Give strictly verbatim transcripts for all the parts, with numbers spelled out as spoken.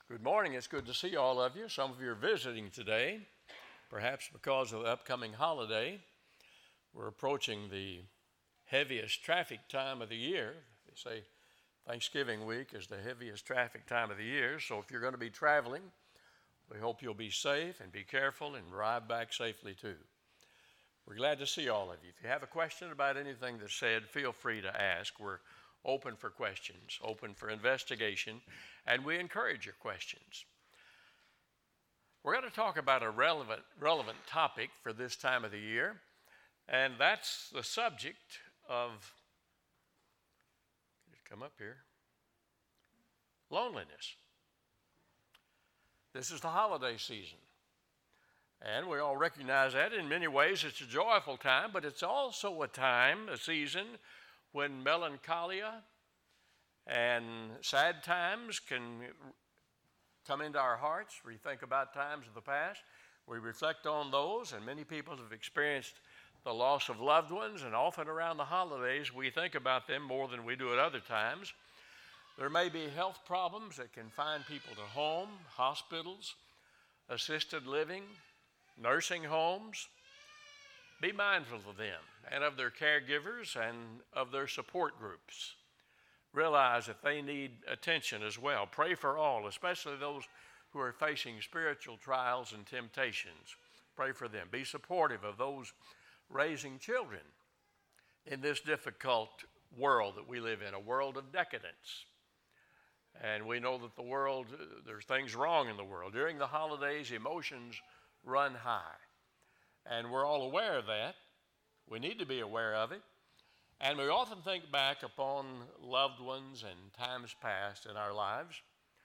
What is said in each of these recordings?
Good morning. It's good to see all of you. Some of you are visiting today, perhaps because of the upcoming holiday. We're approaching the heaviest traffic time of the year. They say Thanksgiving week is the heaviest traffic time of the year. So if you're going to be traveling, we hope you'll be safe and be careful and arrive back safely too. We're glad to see all of you. If you have a question about anything that's said, feel free to ask. We're open for questions, open for investigation, and we encourage your questions. We're going to talk about a relevant, relevant topic for this time of the year, and that's the subject of, come up here, loneliness. This is the holiday season, and we all recognize that. In many ways, it's a joyful time, but it's also a time, a season, when melancholia and sad times can come into our hearts. We think about times of the past. We reflect on those, and many people have experienced the loss of loved ones, and often around the holidays, we think about them more than we do at other times. There may be health problems that confine people to home, hospitals, assisted living, nursing homes. Be mindful of them and of their caregivers and of their support groups. Realize that they need attention as well. Pray for all, especially those who are facing spiritual trials and temptations. Pray for them. Be supportive of those raising children in this difficult world that we live in, a world of decadence. And we know that the world, there's things wrong in the world. During the holidays, emotions run high. And we're all aware of that. We need to be aware of it. And we often think back upon loved ones and times past in our lives.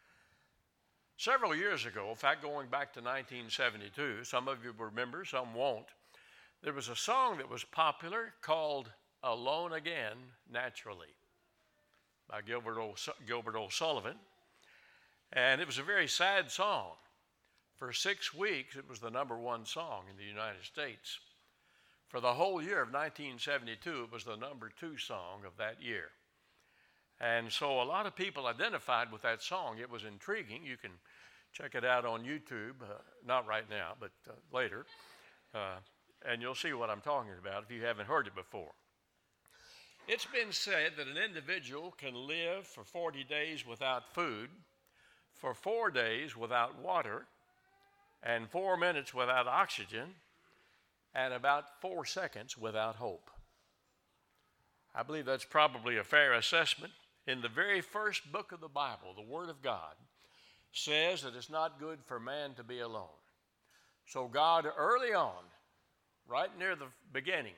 Several years ago, in fact, going back to nineteen seventy-two, some of you remember, some won't, there was a song that was popular called Alone Again, Naturally, by Gilbert, o. Gilbert O'Sullivan. And it was a very sad song. For six weeks, it was the number one song in the United States. For the whole year of nineteen seventy-two, it was the number two song of that year. And so a lot of people identified with that song. It was intriguing. You can check it out on YouTube, uh, not right now, but uh, later. Uh, and you'll see what I'm talking about if you haven't heard it before. It's been said that an individual can live for forty days without food, for four days without water, and four minutes without oxygen, and about four seconds without hope. I believe that's probably a fair assessment. In the very first book of the Bible, the Word of God says that it's not good for man to be alone. So God, early on, right near the beginning,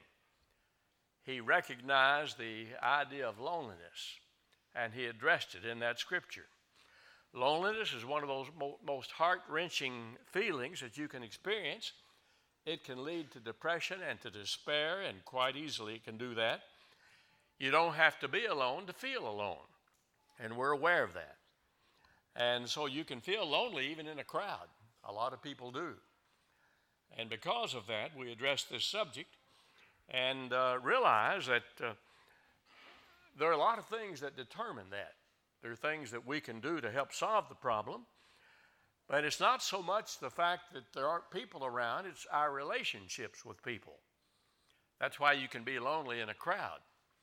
he recognized the idea of loneliness, and he addressed it in that scripture. Loneliness is one of those mo- most heart-wrenching feelings that you can experience. It can lead to depression and to despair, and quite easily it can do that. You don't have to be alone to feel alone, and we're aware of that. And so you can feel lonely even in a crowd. A lot of people do. And because of that, we address this subject and uh, realize that uh, there are a lot of things that determine that. There are things that we can do to help solve the problem. But it's not so much the fact that there aren't people around, it's our relationships with people. That's why you can be lonely in a crowd.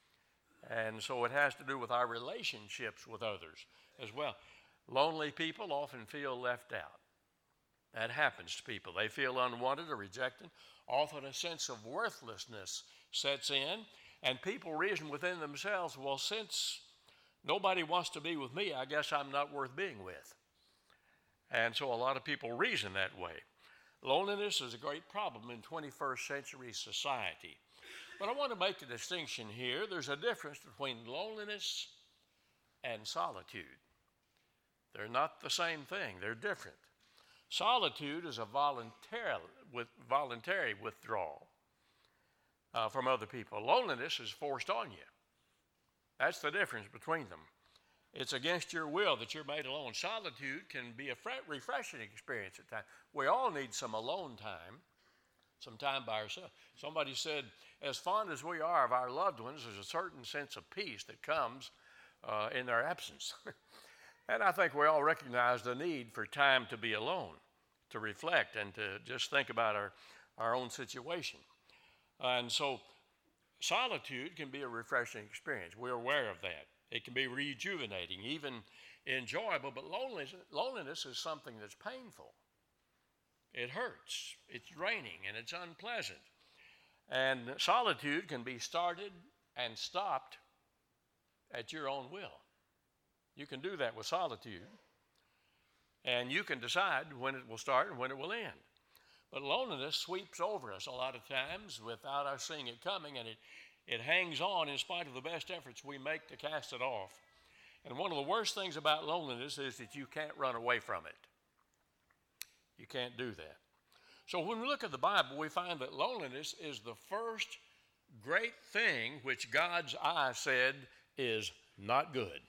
And so it has to do with our relationships with others as well. Lonely people often feel left out. That happens to people. They feel unwanted or rejected. Often a sense of worthlessness sets in, and people reason within themselves, well, since nobody wants to be with me, I guess I'm not worth being with. And so a lot of people reason that way. Loneliness is a great problem in twenty-first century society. But I want to make a distinction here. There's a difference between loneliness and solitude. They're not the same thing. They're different. Solitude is a voluntary, with, voluntary withdrawal uh, from other people. Loneliness is forced on you. That's the difference between them. It's against your will that you're made alone. Solitude can be a refreshing experience at times. We all need some alone time, some time by ourselves. Somebody said, as fond as we are of our loved ones, there's a certain sense of peace that comes uh, in their absence. And I think we all recognize the need for time to be alone, to reflect and to just think about our, our own situation. And so solitude can be a refreshing experience. We're aware of that. It can be rejuvenating, even enjoyable, but loneliness, loneliness is something that's painful. It hurts, it's draining, and it's unpleasant. And solitude can be started and stopped at your own will. You can do that with solitude, and you can decide when it will start and when it will end. But loneliness sweeps over us a lot of times without us seeing it coming, and it, it hangs on in spite of the best efforts we make to cast it off. And one of the worst things about loneliness is that you can't run away from it. You can't do that. So when we look at the Bible, we find that loneliness is the first great thing which God's eye said is not good.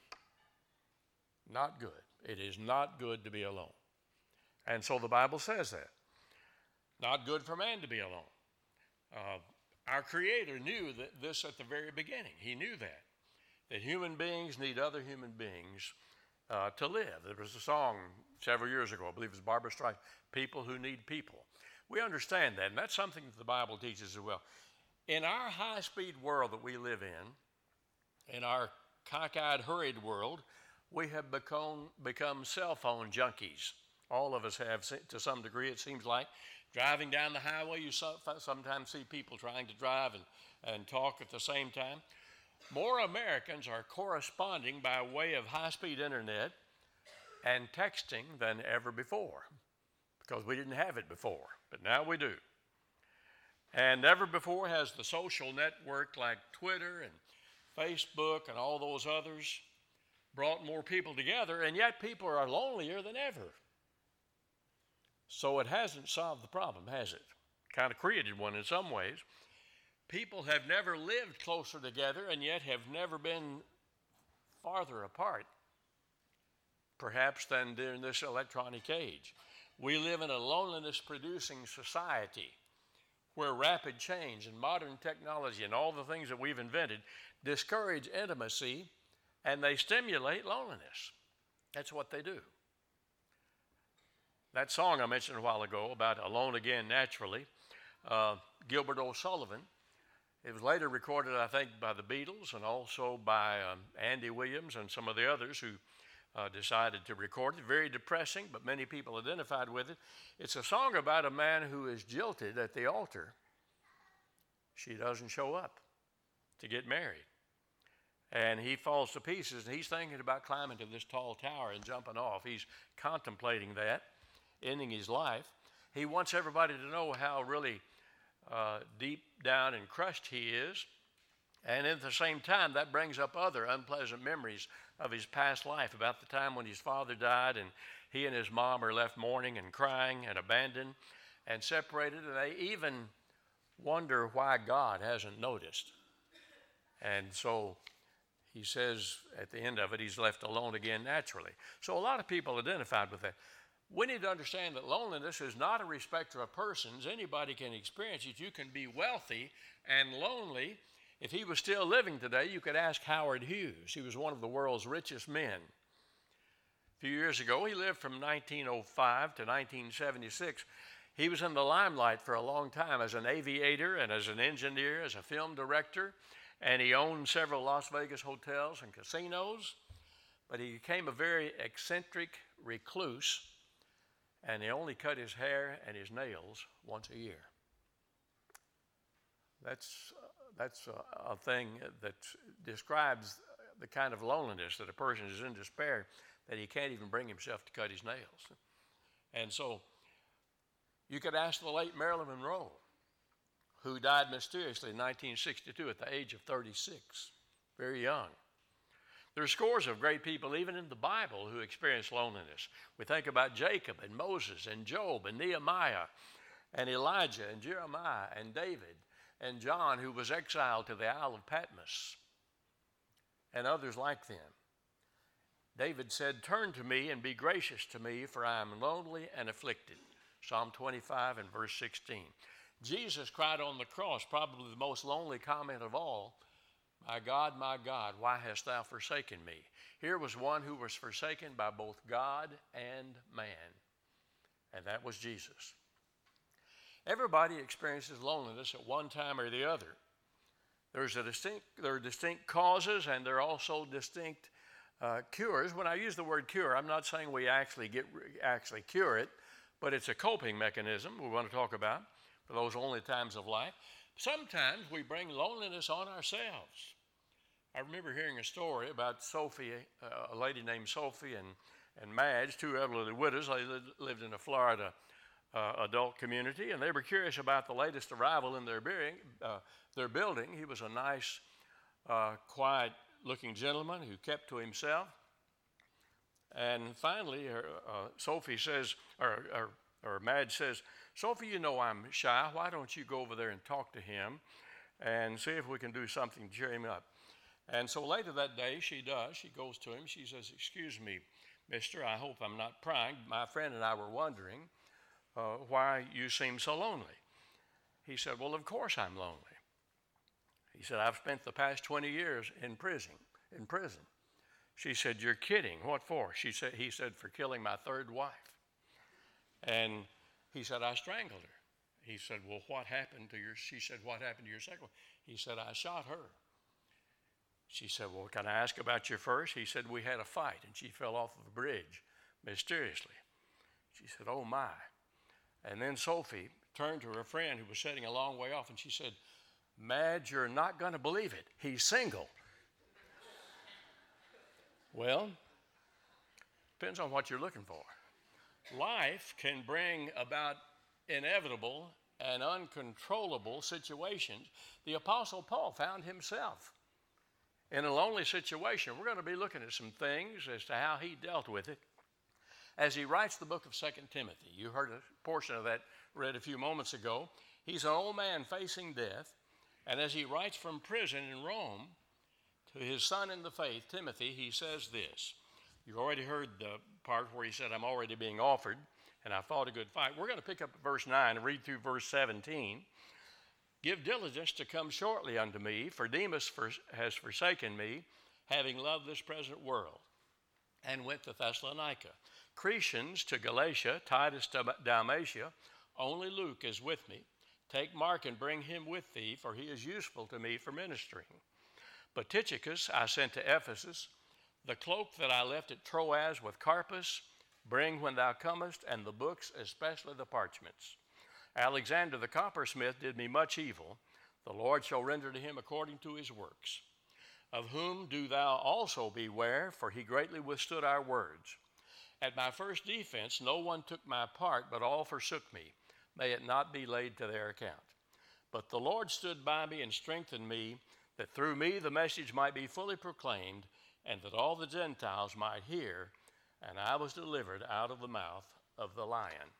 Not good. It is not good to be alone. And so the Bible says that. Not good for man to be alone. Uh, our Creator knew that this at the very beginning. He knew that. That human beings need other human beings uh, to live. There was a song several years ago, I believe it was Barbra Streisand, People Who Need People. We understand that, and that's something that the Bible teaches as well. In our high-speed world that we live in, in our cockeyed, hurried world, we have become, become cell phone junkies. All of us have, to some degree, it seems like. Driving down the highway, you sometimes see people trying to drive and, and talk at the same time. More Americans are corresponding by way of high-speed internet and texting than ever before, because we didn't have it before, but now we do. And never before has the social network like Twitter and Facebook and all those others brought more people together, and yet people are lonelier than ever. So it hasn't solved the problem, has it? Kind of created one in some ways. People have never lived closer together and yet have never been farther apart, perhaps, than during this electronic age. We live in a loneliness-producing society where rapid change and modern technology and all the things that we've invented discourage intimacy, and they stimulate loneliness. That's what they do. That song I mentioned a while ago about Alone Again Naturally, uh, Gilbert O'Sullivan, it was later recorded, I think, by the Beatles and also by um, Andy Williams and some of the others who uh, decided to record it. Very depressing, but many people identified with it. It's a song about a man who is jilted at the altar. She doesn't show up to get married. And he falls to pieces, and he's thinking about climbing to this tall tower and jumping off. He's contemplating that, ending his life. He wants everybody to know how really uh, deep down and crushed he is. And at the same time, that brings up other unpleasant memories of his past life, about the time when his father died and he and his mom are left mourning and crying and abandoned and separated. And they even wonder why God hasn't noticed. And so he says at the end of it, he's left alone again naturally. So a lot of people identified with that. We need to understand that loneliness is not a respecter of persons. Anybody can experience it. You can be wealthy and lonely. If he was still living today, you could ask Howard Hughes. He was one of the world's richest men. A few years ago, he lived from nineteen oh five to nineteen seventy-six. He was in the limelight for a long time as an aviator and as an engineer, as a film director, and he owned several Las Vegas hotels and casinos. But he became a very eccentric recluse, and he only cut his hair and his nails once a year. That's, uh, that's a, a thing that describes the kind of loneliness that a person is in despair, that he can't even bring himself to cut his nails. And so you could ask the late Marilyn Monroe, who died mysteriously in nineteen sixty-two at the age of thirty-six, very young. There are scores of great people, even in the Bible, who experienced loneliness. We think about Jacob and Moses and Job and Nehemiah and Elijah and Jeremiah and David and John, who was exiled to the Isle of Patmos, and others like them. David said, "Turn to me and be gracious to me, for I am lonely and afflicted." Psalm twenty-five and verse sixteen. Jesus cried on the cross, probably the most lonely comment of all, My God, my God, why hast thou forsaken me? Here was one who was forsaken by both God and man, and that was Jesus. Everybody experiences loneliness at one time or the other. There's a distinct, there are distinct causes, and there are also distinct uh, cures. When I use the word cure, I'm not saying we actually get actually cure it, but it's a coping mechanism we want to talk about for those only times of life. Sometimes we bring loneliness on ourselves. I remember hearing a story about Sophie, uh, a lady named Sophie and, and Madge, two elderly widows. They lived in a Florida uh, adult community, and they were curious about the latest arrival in their, being, uh, their building. He was a nice, uh, quiet-looking gentleman who kept to himself. And finally, her, uh, Sophie says, or, or, or Madge says, Sophie, you know I'm shy. Why don't you go over there and talk to him and see if we can do something to cheer him up? And so later that day, she does. She goes to him. She says, excuse me, mister, I hope I'm not prying. My friend and I were wondering uh, why you seem so lonely. He said, well, of course I'm lonely. He said, I've spent the past twenty years in prison. In prison. She said, you're kidding. What for? She said, he said, for killing my third wife. And he said, I strangled her. He said, well, what happened to your, she said, what happened to your second one? He said, I shot her. She said, well, can I ask about your first? He said, we had a fight, and she fell off of a bridge mysteriously. She said, oh, my. And then Sophie turned to her friend who was sitting a long way off, and she said, Madge, you're not going to believe it. He's single. Well, depends on what you're looking for. Life can bring about inevitable and uncontrollable situations. The Apostle Paul found himself in a lonely situation. We're going to be looking at some things as to how he dealt with it as he writes the book of Second Timothy. You heard a portion of that read a few moments ago. He's an old man facing death, and as he writes from prison in Rome to his son in the faith, Timothy, he says this. You've already heard the part where he said, I'm already being offered, and I fought a good fight. We're going to pick up at verse nine and read through verse seventeen. Give diligence to come shortly unto me, for Demas for, has forsaken me, having loved this present world, and went to Thessalonica. Crescens to Galatia, Titus to Dalmatia. Only Luke is with me. Take Mark and bring him with thee, for he is useful to me for ministering. But Tychicus I sent to Ephesus. The cloak that I left at Troas with Carpus, bring when thou comest, and the books, especially the parchments. Alexander the coppersmith did me much evil. The Lord shall render to him according to his works. Of whom do thou also beware, for he greatly withstood our words. At my first defense no one took my part, but all forsook me. May it not be laid to their account. But the Lord stood by me and strengthened me, that through me the message might be fully proclaimed, and that all the Gentiles might hear, and I was delivered out of the mouth of the lion.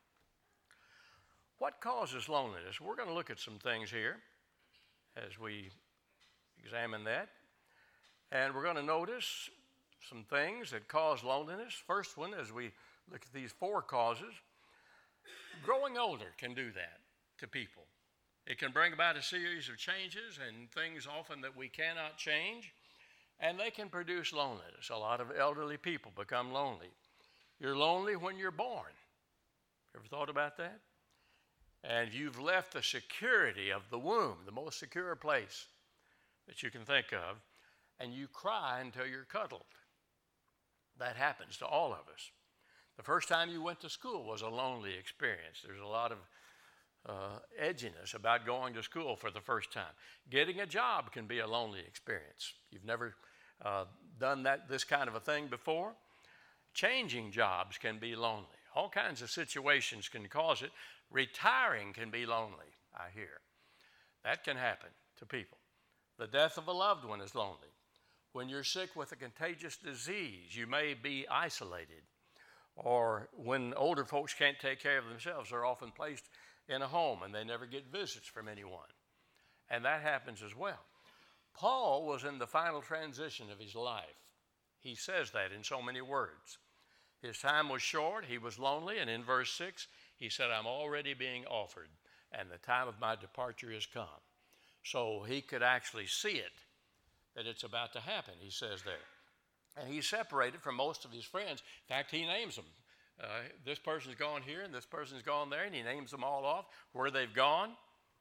What causes loneliness? We're going to look at some things here as we examine that. And we're going to notice some things that cause loneliness. First one, as we look at these four causes, growing older can do that to people. It can bring about a series of changes and things often that we cannot change, and they can produce loneliness. A lot of elderly people become lonely. You're lonely when you're born. Ever thought about that? And you've left the security of the womb, the most secure place that you can think of, and you cry until you're cuddled. That happens to all of us. The first time you went to school was a lonely experience. There's a lot of uh, edginess about going to school for the first time. Getting a job can be a lonely experience. You've never uh, done that this kind of a thing before. Changing jobs can be lonely. All kinds of situations can cause it. Retiring can be lonely, I hear. That can happen to people. The death of a loved one is lonely. When you're sick with a contagious disease, you may be isolated. Or when older folks can't take care of themselves, they're often placed in a home and they never get visits from anyone. And that happens as well. Paul was in the final transition of his life. He says that in so many words. His time was short, he was lonely, and in verse six, he said, I'm already being offered, and the time of my departure is come. So he could actually see it, that it's about to happen, he says there. And he's separated from most of his friends. In fact, he names them. Uh, this person's gone here and this person's gone there, and he names them all off, where they've gone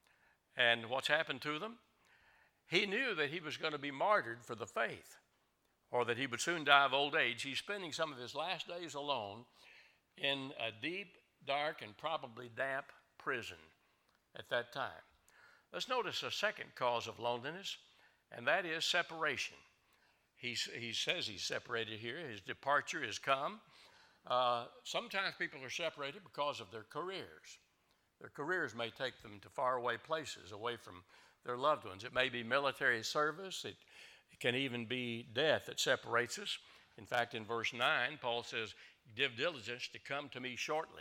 and what's happened to them. He knew that he was going to be martyred for the faith, or that he would soon die of old age. He's spending some of his last days alone in a deep, dark, and probably damp prison at that time. Let's notice a second cause of loneliness, and that is separation. He's, he says he's separated here. His departure has come. Uh, sometimes people are separated because of their careers. Their careers may take them to faraway places, away from their loved ones. It may be military service. It, it can even be death that separates us. In fact, in verse nine, Paul says, give diligence to come to me shortly.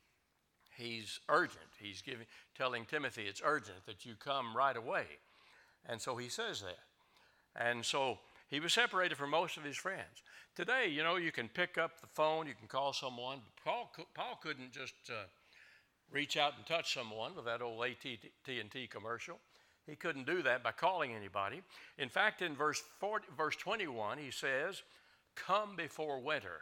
He's urgent. He's giving, telling Timothy it's urgent that you come right away. And so he says that. And so he was separated from most of his friends. Today, you know, you can pick up the phone, you can call someone. But Paul, Paul couldn't just uh, reach out and touch someone with that old A T and T commercial. He couldn't do that by calling anybody. In fact, in verse forty, verse twenty-one, he says, come before winter.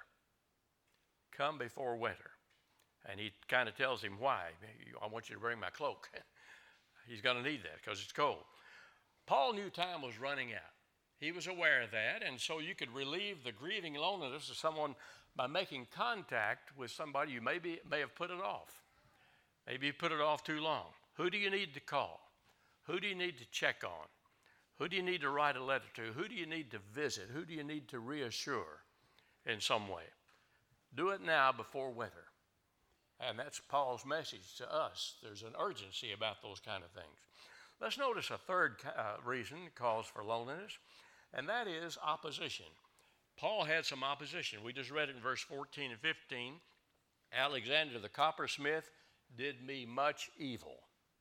Come before winter. And he kind of tells him why. I want you to bring my cloak. He's going to need that because it's cold. Paul knew time was running out. He was aware of that, and so you could relieve the grieving loneliness of someone by making contact with somebody you maybe may have put it off. Maybe you put it off too long. Who do you need to call? Who do you need to check on? Who do you need to write a letter to? Who do you need to visit? Who do you need to reassure in some way? Do it now before winter. And that's Paul's message to us. There's an urgency about those kind of things. Let's notice a third uh, reason cause for loneliness, and that is opposition. Paul had some opposition. We just read it in verse fourteen and fifteen. Alexander the coppersmith did me much evil.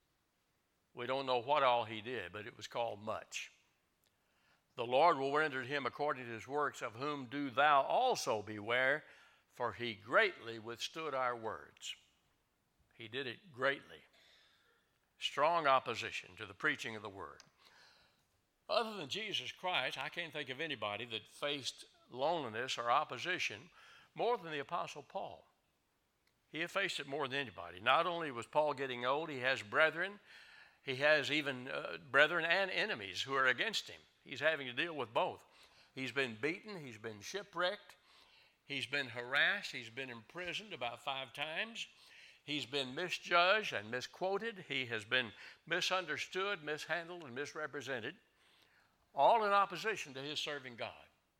We don't know what all he did, but it was called much. The Lord will render him according to his works, of whom do thou also beware, for he greatly withstood our words. He did it greatly. Strong opposition to the preaching of the word. Other than Jesus Christ, I can't think of anybody that faced loneliness or opposition more than the Apostle Paul. He had faced it more than anybody. Not only was Paul getting old, he has brethren. He has even uh, brethren and enemies who are against him. He's having to deal with both. He's been beaten. He's been shipwrecked. He's been harassed. He's been imprisoned about five times. He's been misjudged and misquoted. He has been misunderstood, mishandled, and misrepresented, all in opposition to his serving God.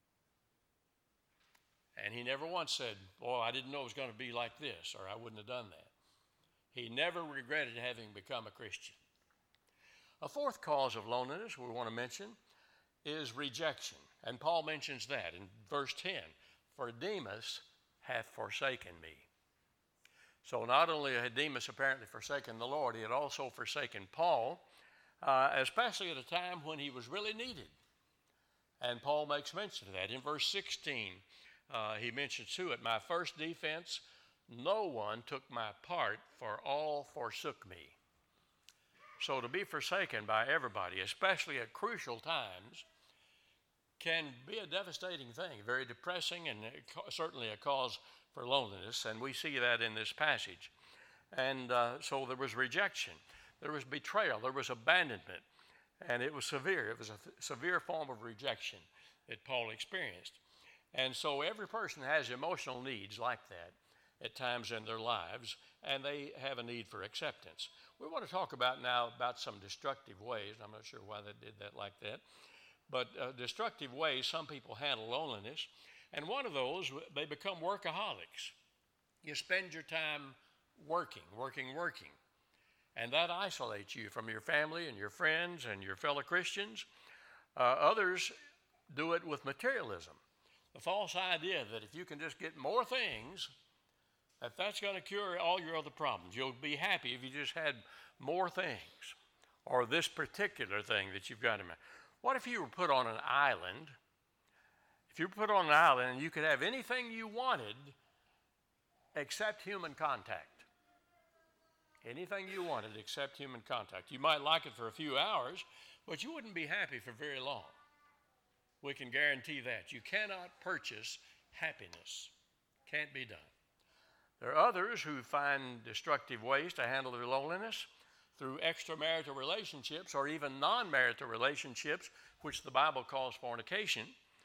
And he never once said, "Boy, I didn't know it was going to be like this," or "I wouldn't have done that." He never regretted having become a Christian. A fourth cause of loneliness we want to mention is rejection. And Paul mentions that in verse ten. For Demas hath forsaken me. So not only had Demas apparently forsaken the Lord, he had also forsaken Paul, uh, especially at a time when he was really needed. And Paul makes mention of that. In verse sixteen, uh, he mentions to it, my first defense, no one took my part, for all forsook me. So to be forsaken by everybody, especially at crucial times, can be a devastating thing, very depressing, and certainly a cause for loneliness, and we see that in this passage. And uh, so there was rejection, there was betrayal, there was abandonment, and it was severe. It was a th- severe form of rejection that Paul experienced. And so every person has emotional needs like that at times in their lives, and they have a need for acceptance. We want to talk about now about some destructive ways. I'm not sure why they did that like that. But uh, destructive ways some people handle loneliness. And one of those, they become workaholics. You spend your time working, working, working. And that isolates you from your family and your friends and your fellow Christians. Uh, others do it with materialism. The false idea that if you can just get more things, that that's going to cure all your other problems. You'll be happy if you just had more things, or this particular thing that you've got in mind. What if you were put on an island? If you were put on an island and you could have anything you wanted except human contact. Anything you wanted except human contact. You might like it for a few hours, but you wouldn't be happy for very long. We can guarantee that. You cannot purchase happiness. Can't be done. There are others who find destructive ways to handle their loneliness through extramarital relationships or even non-marital relationships, which the Bible calls fornication.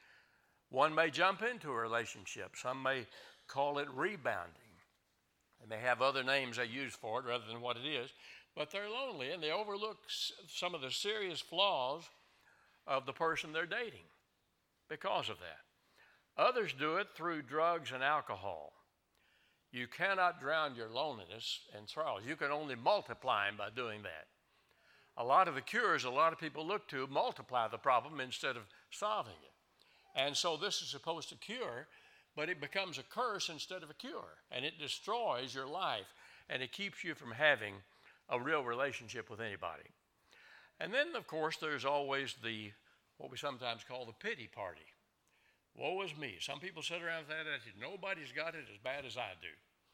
One may jump into a relationship. Some may call it rebounding. They may have other names they use for it rather than what it is, but they're lonely and they overlook some of the serious flaws of the person they're dating because of that. Others do it through drugs and alcohol. You cannot drown your loneliness and sorrows. You can only multiply them by doing that. A lot of the cures a lot of people look to multiply the problem instead of solving it. And so this is supposed to cure, but it becomes a curse instead of a cure. And it destroys your life, and it keeps you from having a real relationship with anybody. And then, of course, there's always the, what we sometimes call the pity party. Woe is me. Some people sit around with that attitude. Nobody's got it as bad as I do.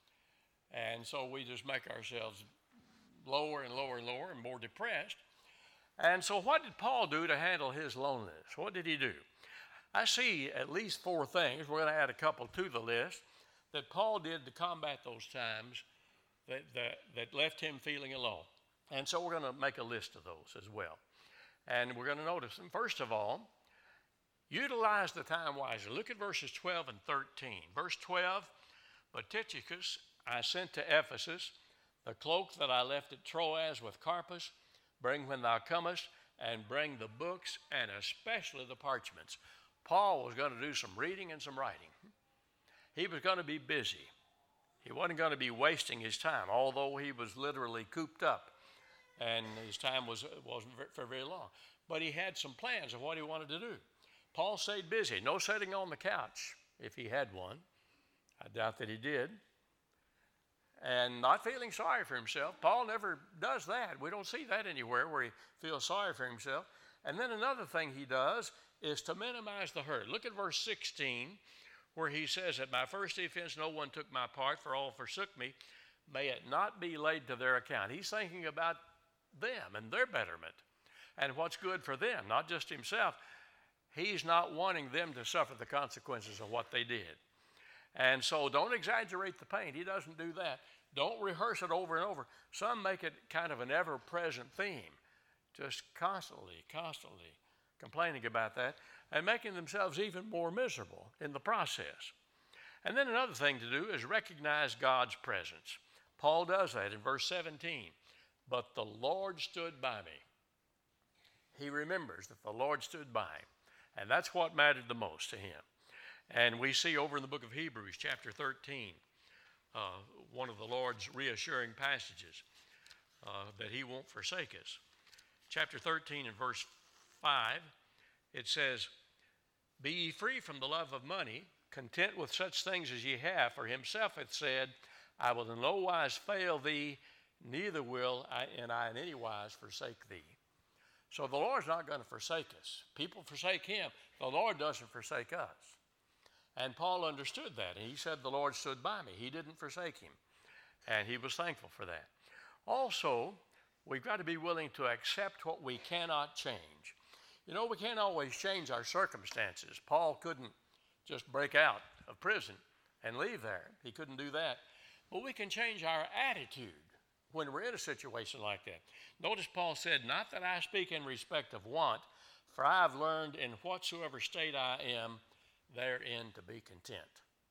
And so we just make ourselves lower and lower and lower and more depressed. And so what did Paul do to handle his loneliness? What did he do? I see at least four things. We're going to add a couple to the list that Paul did to combat those times that, that, that left him feeling alone. And so we're going to make a list of those as well. And we're going to notice them. First of all, utilize the time wisely. Look at verses twelve and thirteen. Verse twelve, but Tychicus I sent to Ephesus, the cloak that I left at Troas with Carpus, bring when thou comest, and bring the books, and especially the parchments. Paul was going to do some reading and some writing. He was going to be busy. He wasn't going to be wasting his time, although he was literally cooped up, and his time was, wasn't for very long. But he had some plans of what he wanted to do. Paul stayed busy. No sitting on the couch, if he had one. I doubt that he did. And not feeling sorry for himself. Paul never does that. We don't see that anywhere where he feels sorry for himself. And then another thing he does is to minimize the hurt. Look at verse sixteen, where he says, at my first defense no one took my part, for all forsook me. May it not be laid to their account. He's thinking about them and their betterment and what's good for them, not just himself. He's not wanting them to suffer the consequences of what they did. And so don't exaggerate the pain. He doesn't do that. Don't rehearse it over and over. Some make it kind of an ever-present theme, just constantly, constantly complaining about that and making themselves even more miserable in the process. And then another thing to do is recognize God's presence. Paul does that in verse seventeen. But the Lord stood by me. He remembers that the Lord stood by him. And that's what mattered the most to him. And we see over in the book of Hebrews, chapter thirteen, uh, one of the Lord's reassuring passages uh, that he won't forsake us. Chapter thirteen and verse five, it says, be ye free from the love of money, content with such things as ye have, for himself hath said, I will in no wise fail thee, neither will I, and I in any wise forsake thee. So the Lord's not going to forsake us. People forsake him. The Lord doesn't forsake us. And Paul understood that. And he said, the Lord stood by me. He didn't forsake him. And he was thankful for that. Also, we've got to be willing to accept what we cannot change. You know, we can't always change our circumstances. Paul couldn't just break out of prison and leave there. He couldn't do that. But we can change our attitude when we're in a situation like that. Notice Paul said, not that I speak in respect of want, for I have learned in whatsoever state I am, therein to be content.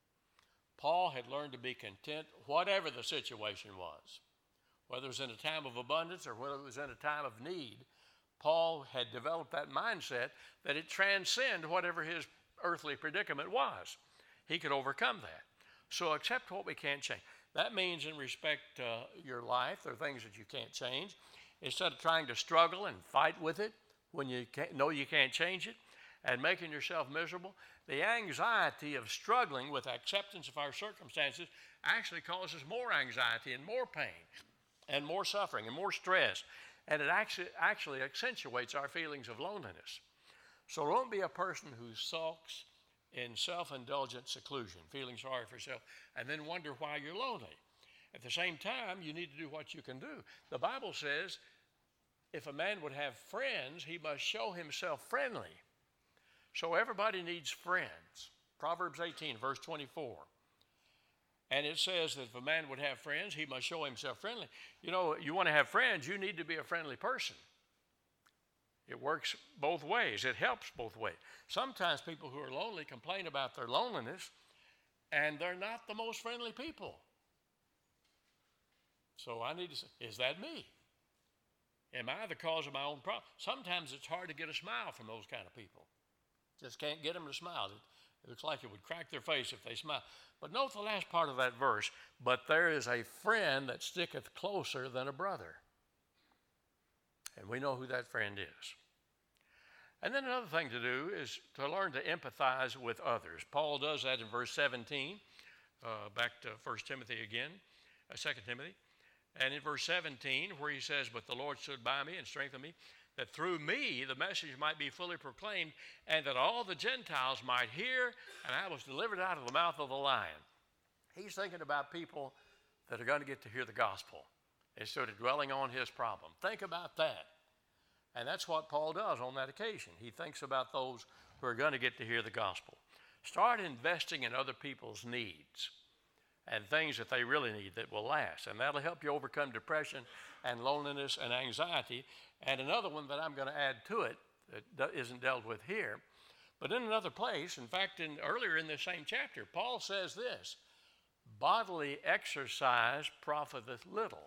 Paul had learned to be content whatever the situation was. Whether it was in a time of abundance or whether it was in a time of need, Paul had developed that mindset that it transcended whatever his earthly predicament was. He could overcome that. So accept what we can't change. That means in respect to uh, your life, there are things that you can't change. Instead of trying to struggle and fight with it when you can't, know you can't change it and making yourself miserable, the anxiety of struggling with acceptance of our circumstances actually causes more anxiety and more pain and more suffering and more stress. And it actually, actually accentuates our feelings of loneliness. So don't be a person who sulks in self-indulgent seclusion, feeling sorry for yourself, and then wonder why you're lonely. At the same time, you need to do what you can do. The Bible says if a man would have friends, he must show himself friendly. So everybody needs friends. Proverbs eighteen, verse twenty-four. And it says that if a man would have friends, he must show himself friendly. You know, you want to have friends, you need to be a friendly person. It works both ways. It helps both ways. Sometimes people who are lonely complain about their loneliness, and they're not the most friendly people. So I need to say, is that me? Am I the cause of my own problem? Sometimes it's hard to get a smile from those kind of people. Just can't get them to smile. It, it looks like it would crack their face if they smile. But note the last part of that verse, but there is a friend that sticketh closer than a brother. And we know who that friend is. And then another thing to do is to learn to empathize with others. Paul does that in verse seventeen, uh, back to First Timothy again, uh, Second Timothy. And in verse seventeen, where he says, but the Lord stood by me and strengthened me, that through me the message might be fully proclaimed, and that all the Gentiles might hear, and I was delivered out of the mouth of the lion. He's thinking about people that are going to get to hear the gospel instead of dwelling on his problem. Think about that. And that's what Paul does on that occasion. He thinks about those who are going to get to hear the gospel. Start investing in other people's needs and things that they really need that will last. And that'll help you overcome depression and loneliness and anxiety. And another one that I'm going to add to it that isn't dealt with here, but in another place, in fact, in, earlier in this same chapter, Paul says this, bodily exercise profiteth little.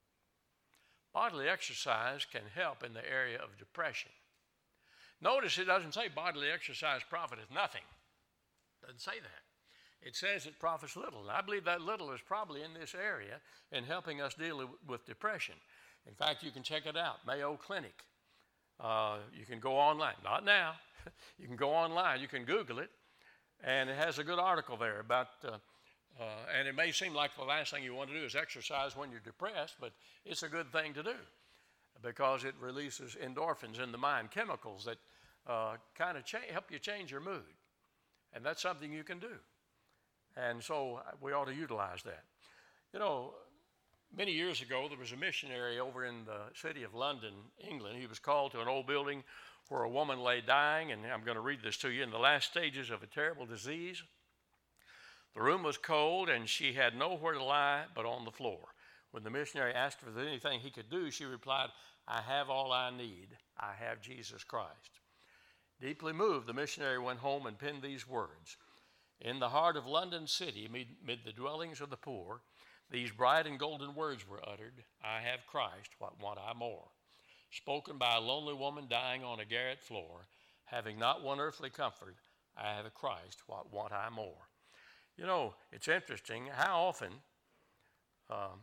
Bodily exercise can help in the area of depression. Notice it doesn't say bodily exercise profiteth nothing. It doesn't say that. It says it profits little. And I believe that little is probably in this area in helping us deal with depression. In fact, you can check it out, Mayo Clinic. Uh, you can go online. Not now. You can go online. You can Google it. And it has a good article there about, uh, uh, and it may seem like the last thing you want to do is exercise when you're depressed, but it's a good thing to do because it releases endorphins in the mind, chemicals that uh, kind of cha- help you change your mood. And that's something you can do. And so we ought to utilize that. You know, many years ago, there was a missionary over in the city of London, England. He was called to an old building where a woman lay dying, and I'm going to read this to you, in the last stages of a terrible disease. The room was cold, and she had nowhere to lie but on the floor. When the missionary asked her if there was anything he could do, she replied, I have all I need. I have Jesus Christ. Deeply moved, the missionary went home and penned these words. In the heart of London city, mid, mid the dwellings of the poor, these bright and golden words were uttered, I have Christ, what want I more? Spoken by a lonely woman dying on a garret floor, having not one earthly comfort, I have a Christ, what want I more? You know, it's interesting how often, um,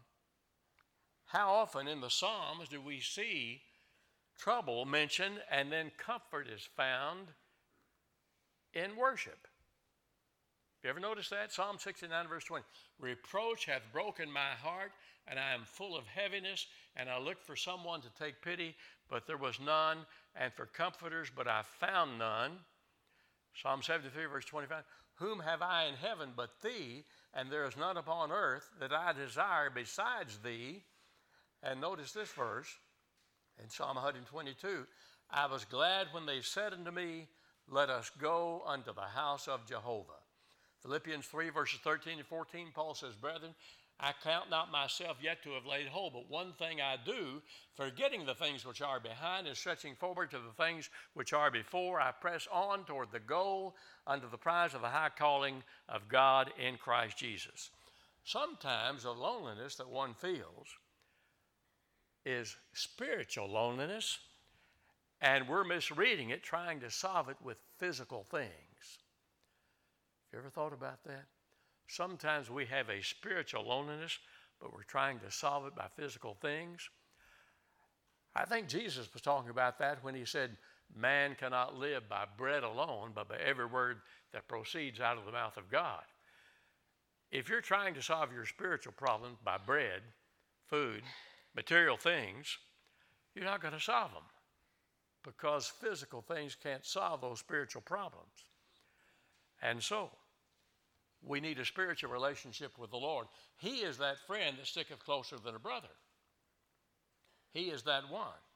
how often in the Psalms do we see trouble mentioned and then comfort is found in worship? You ever notice that? Psalm sixty-nine, verse twenty. Reproach hath broken my heart, and I am full of heaviness, and I looked for someone to take pity, but there was none, and for comforters, but I found none. Psalm seventy-three, verse twenty-five. Whom have I in heaven but thee, and there is none upon earth that I desire besides thee. And notice this verse in Psalm one twenty-two. I was glad when they said unto me, let us go unto the house of Jehovah. Philippians three, verses thirteen and fourteen, Paul says, brethren, I count not myself yet to have laid hold, but one thing I do, forgetting the things which are behind and stretching forward to the things which are before, I press on toward the goal unto the prize of the high calling of God in Christ Jesus. Sometimes the loneliness that one feels is spiritual loneliness, and we're misreading it, trying to solve it with physical things. You ever thought about that? Sometimes we have a spiritual loneliness, but we're trying to solve it by physical things. I think Jesus was talking about that when he said, man cannot live by bread alone, but by every word that proceeds out of the mouth of God. If you're trying to solve your spiritual problems by bread, food, material things, you're not going to solve them because physical things can't solve those spiritual problems. And so, we need a spiritual relationship with the Lord. He is that friend that sticketh closer than a brother. He is that one.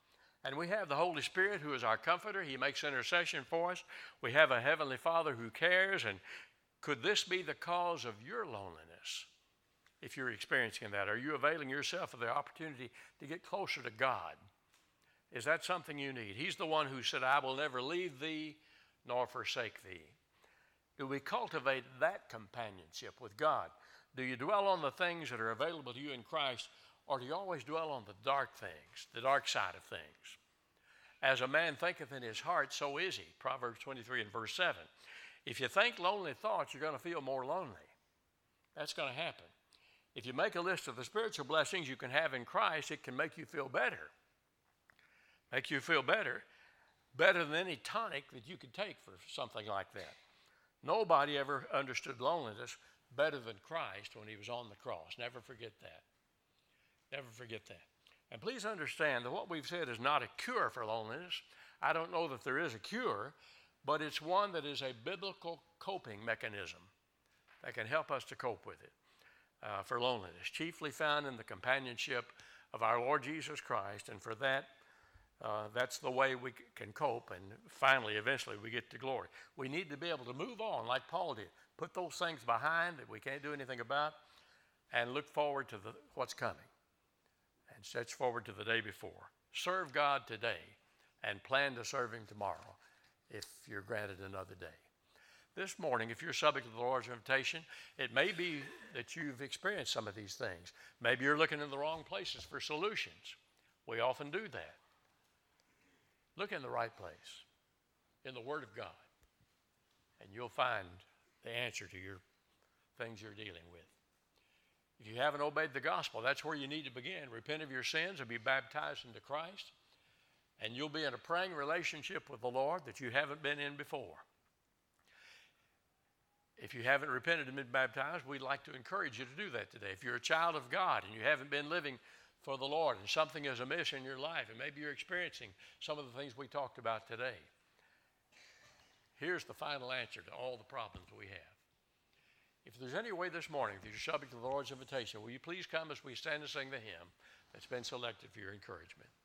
And we have the Holy Spirit who is our comforter. He makes intercession for us. We have a Heavenly Father who cares. And could this be the cause of your loneliness? If you're experiencing that, are you availing yourself of the opportunity to get closer to God? Is that something you need? He's the one who said, I will never leave thee nor forsake thee. Do we cultivate that companionship with God? Do you dwell on the things that are available to you in Christ, or do you always dwell on the dark things, the dark side of things? As a man thinketh in his heart, so is he. Proverbs twenty-three and verse seven. If you think lonely thoughts, you're going to feel more lonely. That's going to happen. If you make a list of the spiritual blessings you can have in Christ, it can make you feel better. Make you feel better, better than any tonic that you could take for something like that. Nobody ever understood loneliness better than Christ when he was on the cross. Never forget that. Never forget that. And please understand that what we've said is not a cure for loneliness. I don't know that there is a cure, but it's one that is a biblical coping mechanism that can help us to cope with it. Uh, for loneliness, chiefly found in the companionship of our Lord Jesus Christ, and for that, uh, that's the way we c- can cope, and finally, eventually, we get to glory. We need to be able to move on like Paul did, put those things behind that we can't do anything about, and look forward to the, what's coming, and stretch forward to the day before. Serve God today, and plan to serve Him tomorrow, if you're granted another day. This morning, if you're subject to the Lord's invitation, it may be that you've experienced some of these things. Maybe you're looking in the wrong places for solutions. We often do that. Look in the right place, in the Word of God, and you'll find the answer to your things you're dealing with. If you haven't obeyed the gospel, that's where you need to begin. Repent of your sins and be baptized into Christ, and you'll be in a praying relationship with the Lord that you haven't been in before. If you haven't repented and been baptized, we'd like to encourage you to do that today. If you're a child of God and you haven't been living for the Lord and something is amiss in your life, and maybe you're experiencing some of the things we talked about today, here's the final answer to all the problems we have. If there's any way this morning that you're subject to the Lord's invitation, will you please come as we stand and sing the hymn that's been selected for your encouragement?